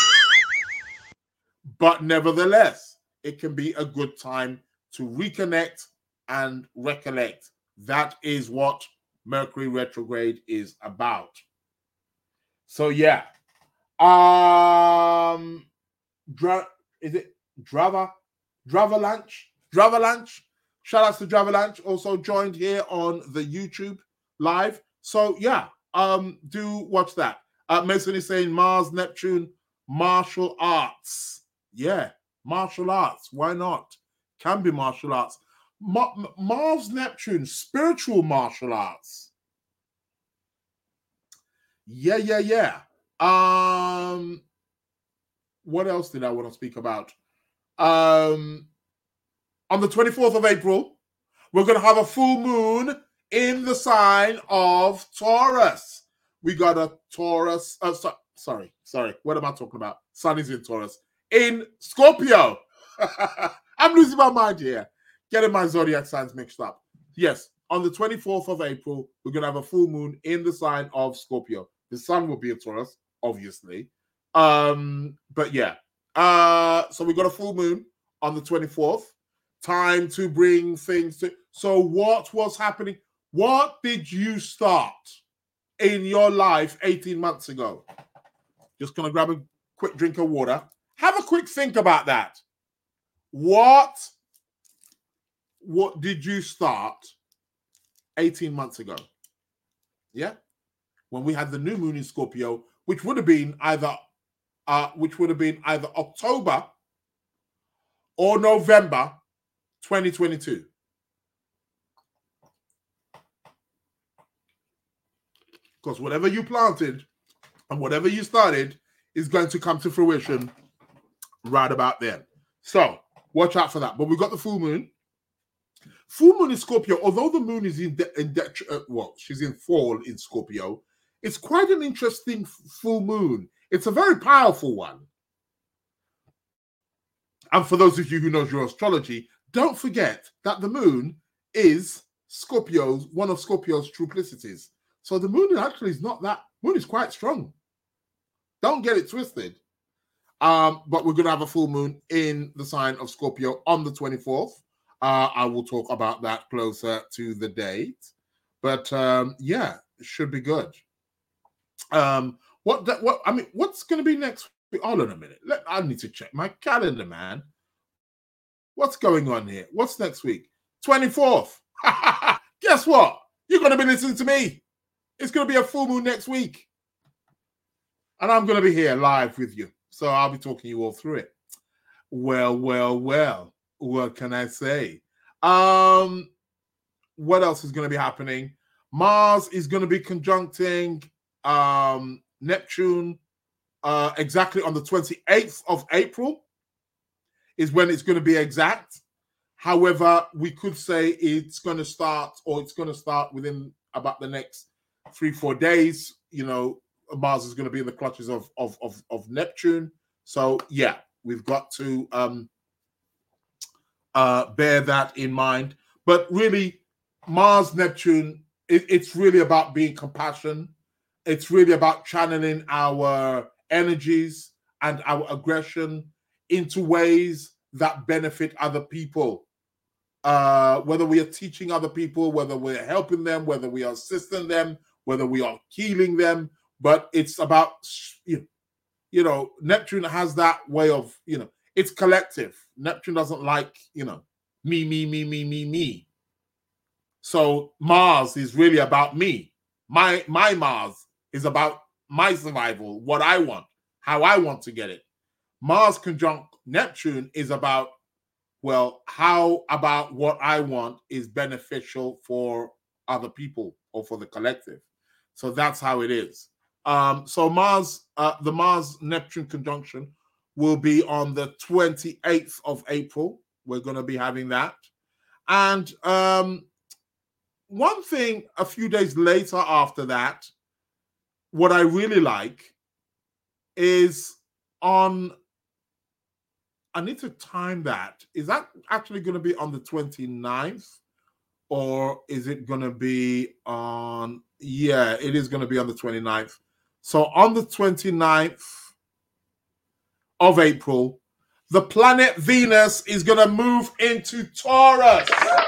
But nevertheless, it can be a good time to reconnect and recollect. That is what Mercury retrograde is about. So yeah. Um Dra- is it Drava? Dravalanche? Dravalanche? Shout out to Dravalanche, also joined here on the YouTube live. So yeah, um, do watch that. Uh, Mason is saying Mars, Neptune, martial arts. Yeah, martial arts. Why not? Can be martial arts. Ma- Mars, Neptune, spiritual martial arts. Yeah, yeah, yeah. Um, what else did I want to speak about? Um, on the twenty-fourth of April, we're going to have a full moon in the sign of Taurus. We got a Taurus. Uh, so, sorry, sorry. What am I talking about? Sun is in Taurus. In Scorpio. I'm losing my mind here. Getting my zodiac signs mixed up. Yes, on the twenty-fourth of April, we're going to have a full moon in the sign of Scorpio. The sun will be in Taurus, obviously. Um, but yeah. Uh, so we got a full moon on the twenty-fourth. Time to bring things to... So what was happening? What did you start in your life eighteen months ago? Just going to grab a quick drink of water. Have a quick think about that. What, what did you start eighteen months ago? Yeah? When we had the new moon in Scorpio, which would have been either, uh, which would have been either October or November twenty twenty-two. Because whatever you planted and whatever you started is going to come to fruition right about then. So watch out for that. But we've got the full moon. Full moon in Scorpio, although the moon is in, de- in de- uh, well, she's in fall in Scorpio, it's quite an interesting f- full moon. It's a very powerful one. And for those of you who know your astrology, don't forget that the moon is Scorpio's, one of Scorpio's triplicities. So the moon actually is not that, moon is quite strong. Don't get it twisted. Um, but we're going to have a full moon in the sign of Scorpio on the twenty-fourth. Uh, I will talk about that closer to the date. But um, yeah, it should be good. Um, what, the, what, I mean, what's going to be next week? Hold on a minute. Let, I need to check my calendar, man. What's going on here? What's next week? twenty-fourth. Guess what? You're going to be listening to me. It's going to be a full moon next week. And I'm going to be here live with you. So I'll be talking you all through it. Well, well, well. What can I say? Um, what else is going to be happening? Mars is going to be conjuncting um, Neptune uh, exactly on the twenty-eighth of April is when it's going to be exact. However, we could say it's going to start or it's going to start within about the next three, four days. You know, Mars is going to be in the clutches of, of, of, of Neptune. So, yeah, we've got to um, uh, bear that in mind. But really, Mars, Neptune, it, it's really about being compassion. It's really about channeling our energies and our aggression into ways that benefit other people. Uh, whether we are teaching other people, whether we're helping them, whether we are assisting them, whether we are healing them. But it's about, you know, you know, Neptune has that way of, you know, it's collective. Neptune doesn't like, you know, me, me, me, me, me, me. So Mars is really about me. My, my Mars is about my survival, what I want, how I want to get it. Mars conjunct Neptune is about, well, how about what I want is beneficial for other people or for the collective. So that's how it is. Um, so Mars, uh, the Mars-Neptune conjunction will be on the twenty-eighth of April. We're going to be having that. And um, one thing a few days later after that, what I really like is on, I need to time that. Is that actually going to be on the twenty-ninth? Or is it going to be on, yeah, it is going to be on the twenty-ninth. So on the twenty-ninth of April, the planet Venus is going to move into Taurus.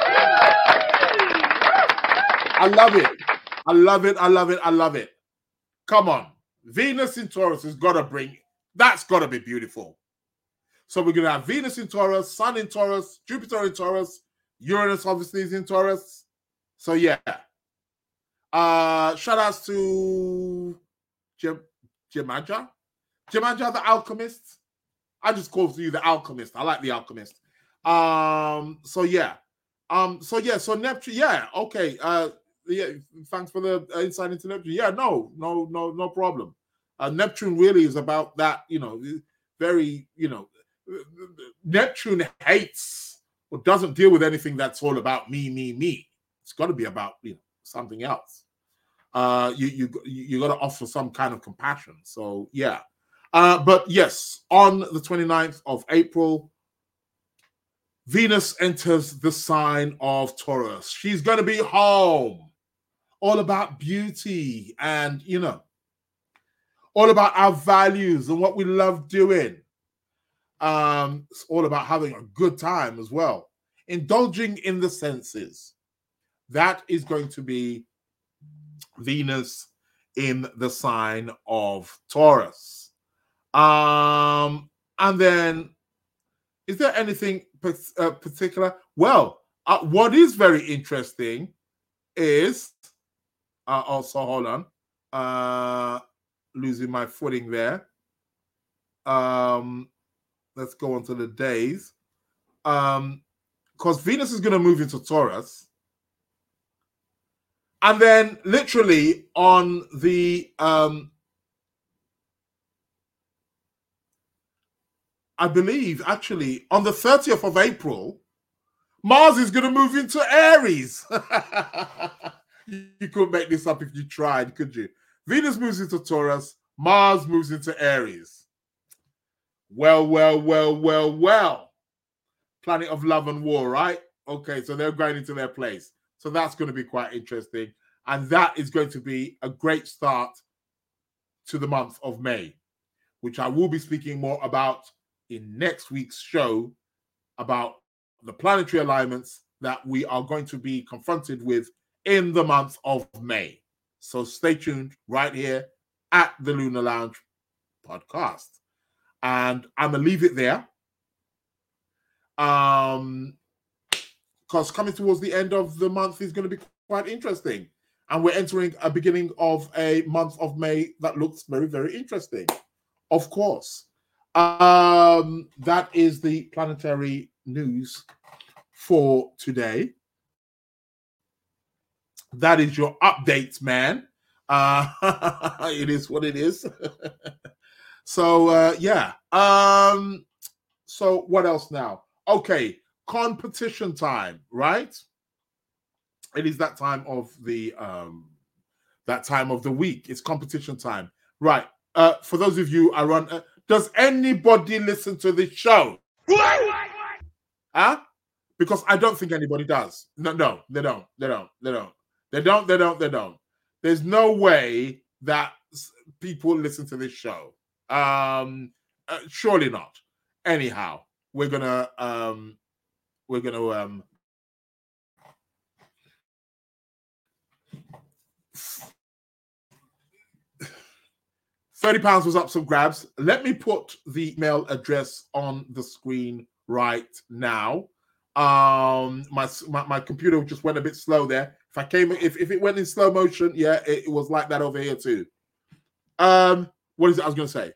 I love it. I love it. I love it. I love it. Come on. Venus in Taurus has got to bring, that's got to be beautiful. So we're going to have Venus in Taurus, Sun in Taurus, Jupiter in Taurus, Uranus obviously is in Taurus. So yeah. Uh, shout outs to Jim, Jemaja. Jemaja the Alchemist. I just call you the Alchemist. I like the Alchemist. Um, so yeah. Um, so yeah, so Neptune, yeah, okay. Uh yeah, thanks for the insight into Neptune. Yeah, no, no, no, no problem. Uh, Neptune really is about that, you know, very, you know, Neptune hates or doesn't deal with anything that's all about me, me, me. It's got to be about, you know, something else. Uh, you you you got to offer some kind of compassion. So yeah, uh, but yes, on the twenty-ninth of April, Venus enters the sign of Taurus. She's going to be home, all about beauty and, you know, all about our values and what we love doing. Um, it's all about having a good time as well. Indulging in the senses. That is going to be Venus in the sign of Taurus. Um, and then, is there anything uh, particular? Well, uh, what is very interesting is, uh, also, hold on, uh, losing my footing there. Um, let's go on to the days. Um, because Venus is going to move into Taurus. And then literally on the, um, I believe actually on the thirtieth of April, Mars is going to move into Aries. You couldn't make this up if you tried, could you? Venus moves into Taurus, Mars moves into Aries. Well, well, well, well, well. Planet of love and war, right? Okay, so they're going into their place. So that's going to be quite interesting. And that is going to be a great start to the month of May, which I will be speaking more about in next week's show about the planetary alignments that we are going to be confronted with in the month of May. So stay tuned right here at the Lunar Lounge podcast. And I'm going to leave it there. Um, because coming towards the end of the month is going to be quite interesting. And we're entering a beginning of a month of May that looks very, very interesting. Of course. Um, that is the planetary news for today. That is your updates, man. Uh, it is what it is. So, uh, yeah. Um, so what else now? Okay, competition time, right? It is that time of the um, that time of the week. It's competition time, right? Uh, for those of you, I run. Uh, does anybody listen to this show? Huh? Because I don't think anybody does. No, no, they don't. They don't. They don't. They don't. They don't. They don't. There's no way that people listen to this show. Um, uh, surely not. Anyhow, we're gonna um, we're gonna um. thirty pounds was up some grabs. Let me put the email address on the screen right now. Um, my, my my computer just went a bit slow there. If I came, if, if it went in slow motion, yeah, it, it was like that over here too. Um, what is it I was going to say?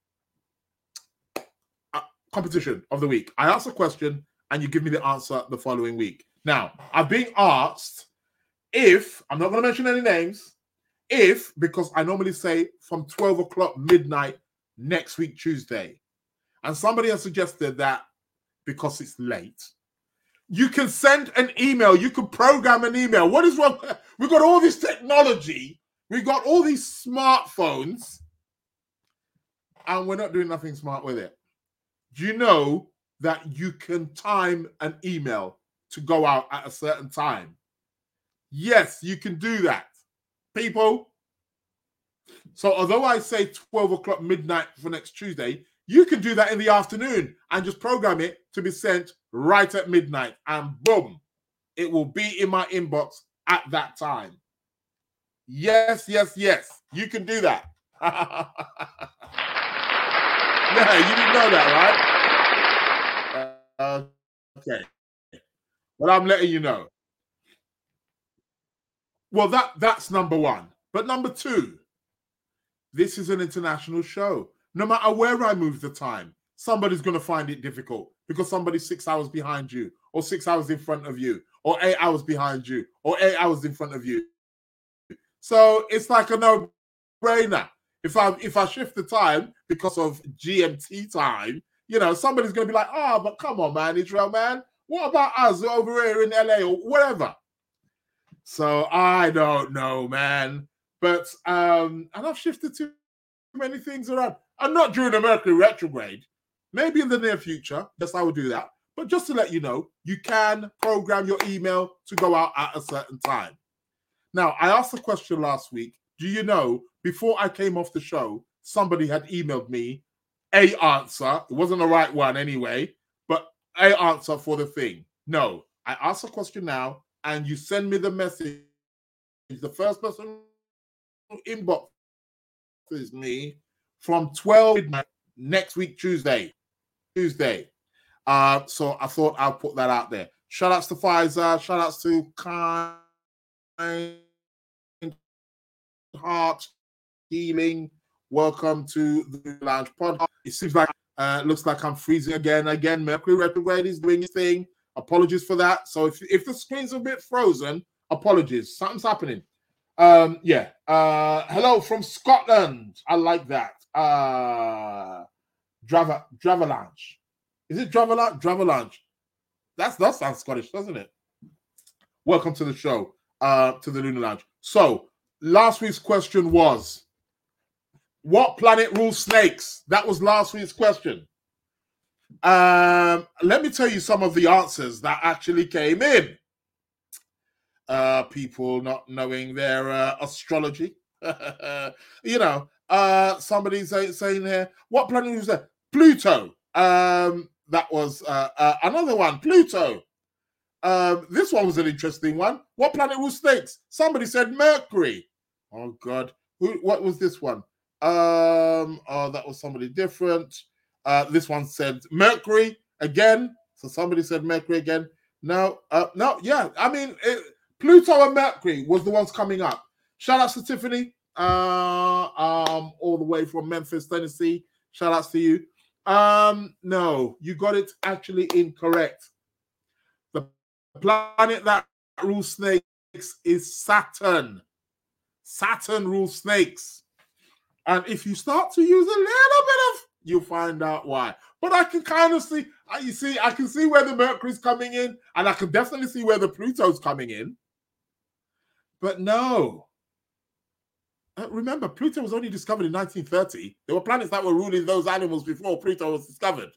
Uh, competition of the week. I ask a question and you give me the answer the following week. Now, I'm being asked if, I'm not going to mention any names, if, because I normally say from twelve o'clock midnight next week, Tuesday. And somebody has suggested that because it's late, you can send an email. You can program an email. What is wrong? We've got all this technology. We've got all these smartphones. And we're not doing nothing smart with it. Do you know that you can time an email to go out at a certain time? Yes, you can do that. People. So although I say twelve o'clock midnight for next Tuesday, you can do that in the afternoon and just program it to be sent right at midnight. And boom, it will be in my inbox at that time. Yes, yes, yes. You can do that. Yeah, you didn't know that, right? Uh, okay. Well, I'm letting you know. Well, that, that's number one. But number two, this is an international show. No matter where I move the time, somebody's going to find it difficult because somebody's six hours behind you or six hours in front of you or eight hours behind you or eight hours in front of you. So it's like a no-brainer. If I if I shift the time because of G M T time, you know, somebody's going to be like, oh, but come on, man, Israel, man. What about us over here in L A or whatever? So I don't know, man. But, um, and I've shifted too many things around. And not during the Mercury retrograde. Maybe in the near future. Yes, I will do that. But just to let you know, you can program your email to go out at a certain time. Now, I asked a question last week. Do you know, before I came off the show, somebody had emailed me a answer. It wasn't the right one anyway, but a answer for the thing. No, I asked a question now, and you send me the message. The first person who inboxes me from twelve midnight next week, Tuesday. Tuesday. Uh, so I thought I'll put that out there. Shout outs to Pfizer. Shout outs to Kind Heart Healing. Welcome to the Lounge Podcast. It seems like uh looks like I'm freezing again. Again, Mercury retrograde is doing its thing. Apologies for that. So if, if the screen's a bit frozen, apologies. Something's happening. Um, yeah. Uh, hello from Scotland. I like that. Uh, Drava, Dravalanche. Is it Dravalanche? Dravalanche. That's that sounds Scottish, doesn't it? Welcome to the show, uh, to the Lunar Lounge. So, last week's question was, what planet rules snakes? That was last week's question. Um, let me tell you some of the answers that actually came in. Uh, people not knowing their uh, astrology. you know, uh, somebody say, saying here, what planet was that? Pluto. Um, that was uh, uh, another one, Pluto. Um, this one was an interesting one. What planet rules snakes? Somebody said Mercury. Oh, God. Who? What was this one? Um, oh, that was somebody different. Uh, this one said Mercury again. So somebody said Mercury again. No, uh, no, yeah. I mean, it, Pluto and Mercury was the ones coming up. Shout out to Tiffany, uh, um, all the way from Memphis, Tennessee. Shout outs to you. Um, no, you got it actually incorrect. The planet that rules snakes is Saturn. Saturn rules snakes. And if you start to use a little bit of, you'll find out why. But I can kind of see, you see, I can see where the Mercury's coming in, and I can definitely see where the Pluto's coming in. But no. Uh, remember, Pluto was only discovered in nineteen thirty. There were planets that were ruling those animals before Pluto was discovered.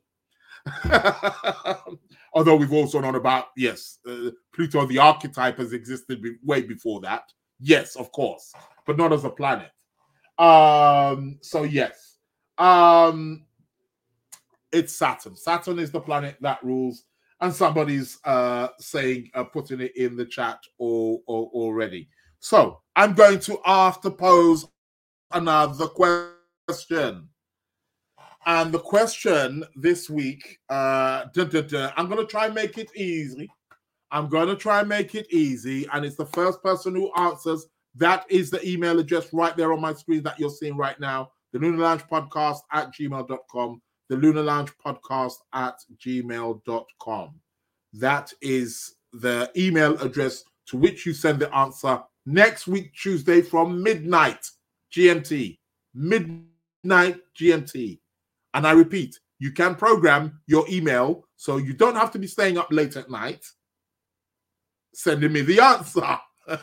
Although we've also known about, yes, uh, Pluto, the archetype, has existed be- way before that. Yes, of course, but not as a planet. Um, so yes, um, it's Saturn. Saturn is the planet that rules, and somebody's uh, saying, uh, putting it in the chat or, or, already. So I'm going to have to pose another question. And the question this week, uh, dun, dun, dun, I'm going to try and make it easy. I'm going to try and make it easy. And it's the first person who answers. That is the email address right there on my screen that you're seeing right now. The Lunar Lounge Podcast at gmail dot com. The Lunar Lounge Podcast at gmail dot com. That is the email address to which you send the answer next week, Tuesday, from midnight G M T. Midnight G M T. And I repeat, you can program your email so you don't have to be staying up late at night sending me the answer.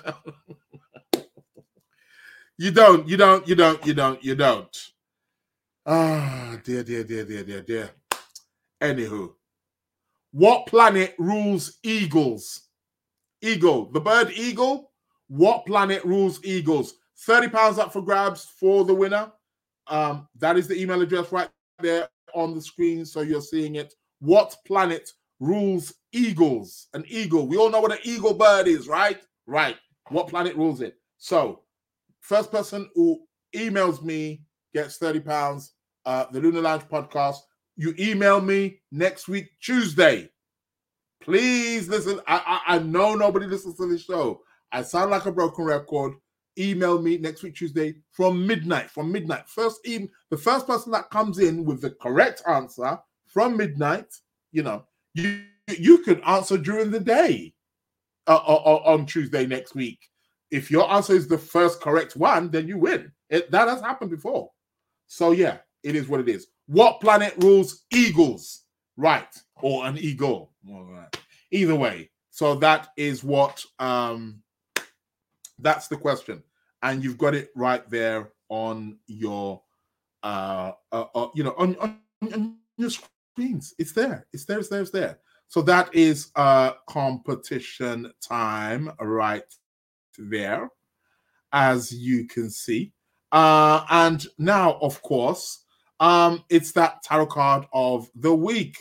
you don't, you don't, you don't, you don't, you don't. Ah, dear, dear, dear, dear, dear, dear. Anywho, what planet rules eagles? Eagle, the bird eagle. What planet rules eagles? thirty pounds up for grabs for the winner. Um, that is the email address right there on the screen, so you're seeing it. What planet rules eagles? An eagle. We all know what an eagle bird is, right? Right. What planet rules it? So, first person who emails me gets thirty pounds. Uh, the Lunar Lounge Podcast. You email me next week, Tuesday. Please listen. I, I, I know nobody listens to this show. I sound like a broken record. Email me next week, Tuesday, from midnight. From midnight. First, e- the first person that comes in with the correct answer from midnight, you know, you you could answer during the day uh, uh, on Tuesday next week. If your answer is the first correct one, then you win. It, that has happened before. So, yeah, it is what it is. What planet rules eagles? Right. Or an eagle. All right. Either way. So that is what... Um, That's the question, and you've got it right there on your, uh, uh, uh you know, on, on, on your screens. It's there. It's there. It's there. It's there. So that is uh competition time right there, as you can see. Uh, and now, of course, um, it's that tarot card of the week.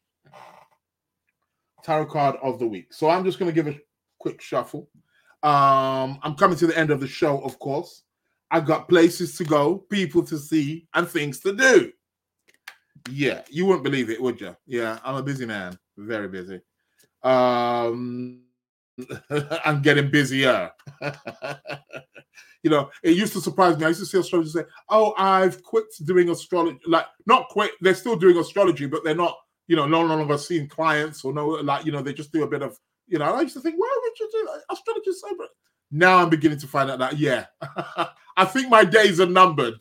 Tarot card of the week. So I'm just going to give a quick shuffle. Um, I'm coming to the end of the show, of course. I've got places to go, people to see, and things to do. Yeah, you wouldn't believe it, would you? Yeah, I'm a busy man. Very busy. Um, I'm getting busier. You know, it used to surprise me. I used to see astrologers say, oh, I've quit doing astrology. Like, not quit. They're still doing astrology, but they're not, you know, no longer seeing clients or no, like, you know, they just do a bit of, you know, I used to think, why would you do that? Astrology is so, Now I'm beginning to find out that, yeah, I think my days are numbered.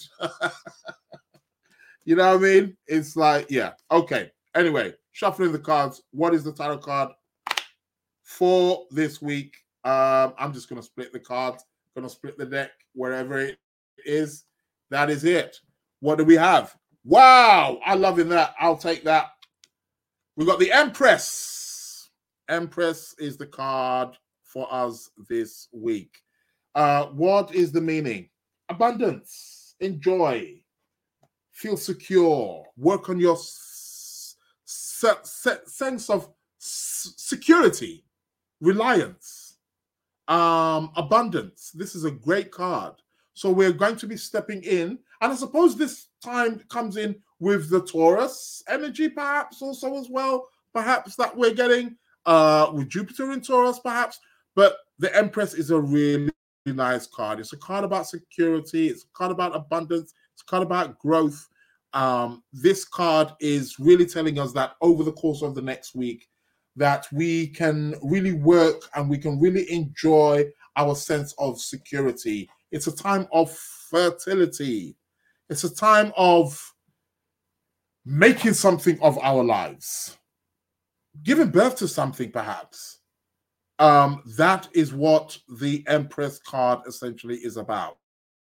You know what I mean? It's like, yeah. Okay. Anyway, shuffling the cards. What is the tarot card for this week? Um, I'm just going to split the cards. Going to split the deck wherever it is. That is it. What do we have? Wow. I'm loving that. I'll take that. We got the Empress. Empress is the card for us this week. Uh, what is the meaning? Abundance. Enjoy. Feel secure. Work on your s- s- sense of s- security, reliance, um, abundance. This is a great card. So we're going to be stepping in. And I suppose this time comes in with the Taurus energy, perhaps also as well. Perhaps that we're getting uh, with Jupiter in Taurus, perhaps. But the Empress is a really nice card. It's a card about security. It's a card about abundance. It's a card about growth. Um, this card is really telling us that over the course of the next week, that we can really work and we can really enjoy our sense of security. It's a time of fertility. It's a time of making something of our lives, giving birth to something, perhaps. Um, that is what the Empress card essentially is about.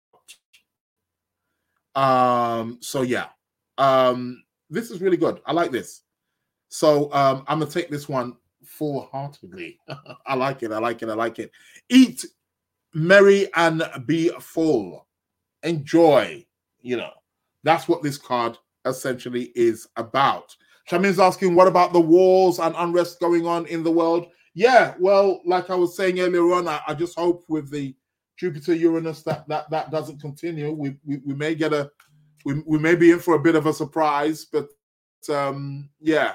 Um, so yeah, um, this is really good. I like this. So um, I'm gonna take this one full-heartedly. I like it. I like it. I like it. Eat merry and be full. Enjoy. You know, that's what this card essentially is about. Shamin's asking, what about the wars and unrest going on in the world? Yeah, well, like I was saying earlier on, I, I just hope with the Jupiter Uranus that that that doesn't continue. We we, we may get a we, we may be in for a bit of a surprise, but um yeah.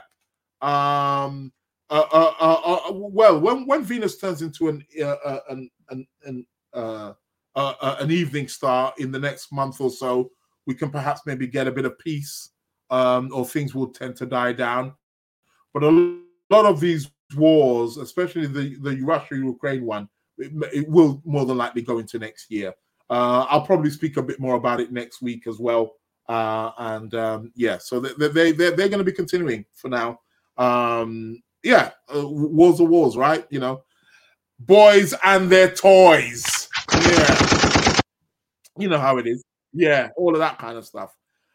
Um uh, uh, uh, uh well, when when Venus turns into an uh, uh, an an an uh, uh, uh, an evening star in the next month or so, we can perhaps maybe get a bit of peace, um, or things will tend to die down. But a lot of these wars, especially the, the Russia-Ukraine one, it, it will more than likely go into next year. Uh, I'll probably speak a bit more about it next week as well. Uh, and um, yeah, so they, they, they're, they're going to be continuing for now. Um, yeah, uh, wars are wars, right? You know, boys and their toys. Yeah. You know how it is. Yeah, all of that kind of stuff.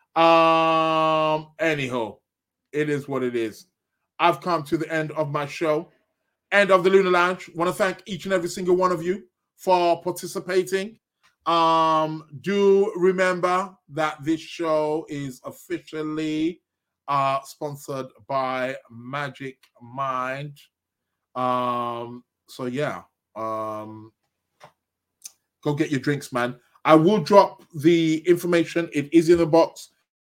Um, anyhow, it is what it is. I've come to the end of my show, end of the Lunar Lounge. Want to thank each and every single one of you for participating. Um, do remember that this show is officially uh, sponsored by Magic Mind. Um, so yeah, um, go get your drinks, man. I will drop the information. It is in the box.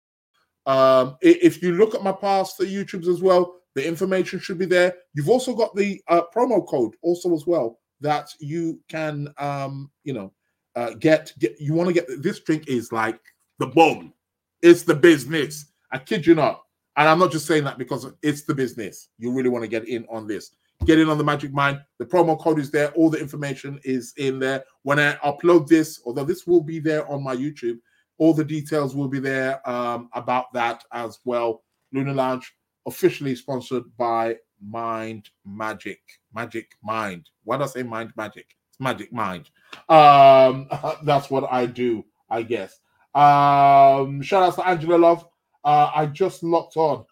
Um, if you look at my past YouTubes as well, the information should be there. You've also got the uh, promo code also as well that you can, um, you know, uh, get, get. You want to get this drink is like the bomb. It's the business. I kid you not. And I'm not just saying that because it's the business. You really want to get in on this. Get in on the Magic Mind. The promo code is there. All the information is in there. When I upload this, although this will be there on my YouTube, all the details will be there um, about that as well. Lunar Lounge, officially sponsored by Mind Magic. Magic Mind. Why do I say Mind Magic? It's Magic Mind. Um, that's what I do, I guess. Um, shout out to Angela Love. Uh, I just locked on.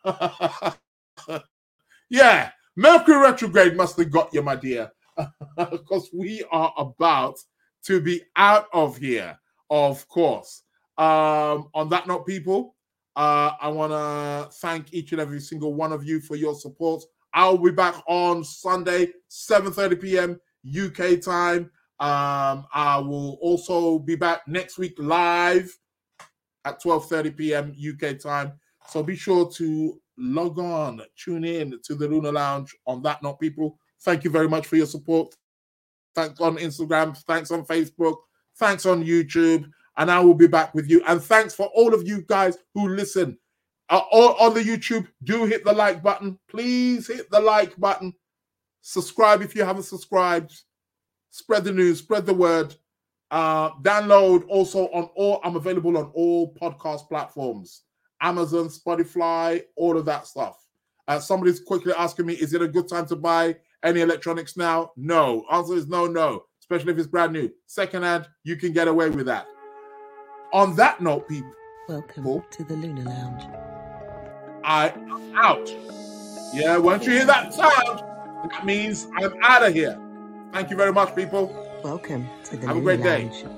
Yeah, Mercury retrograde must have got you, my dear, because we are about to be out of here, of course. Um, on that note, people, uh, I want to thank each and every single one of you for your support. I'll be back on Sunday, seven thirty p.m. U K time. Um, I will also be back next week live at twelve thirty p.m. U K time. So be sure to log on, tune in to the Lunar Lounge. On that note, people, thank you very much for your support. Thanks on Instagram, thanks on Facebook, thanks on YouTube, and I will be back with you. And thanks for all of you guys who listen. Uh, on the YouTube, do hit the like button. Please hit the like button. Subscribe if you haven't subscribed. Spread the news, spread the word. Uh, download also on all, I'm available on all podcast platforms, Amazon, Spotify, all of that stuff. Uh, somebody's quickly asking me, is it a good time to buy any electronics now? No. Answer is no, no, especially if it's brand new. Secondhand, you can get away with that. On that note, people, Welcome to the Lunar Lounge. I am out. Yeah, once you hear that sound, that means I'm out of here. Thank you very much, people. Welcome to the Have a Lunar great day. Lounge.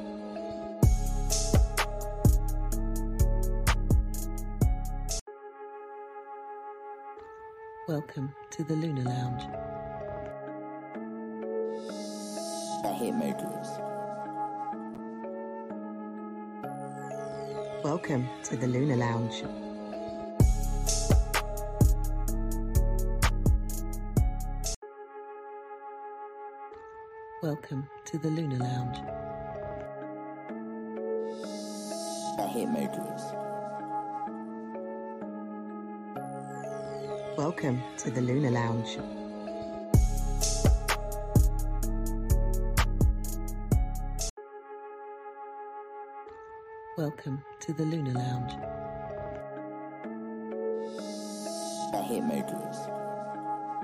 Welcome to the Lunar Lounge. The Hitmakers. Welcome to the Lunar Lounge. Welcome to the Lunar Lounge. The Hitmakers. Welcome to the Lunar Lounge. Welcome to the Lunar Lounge. The Hitmakers.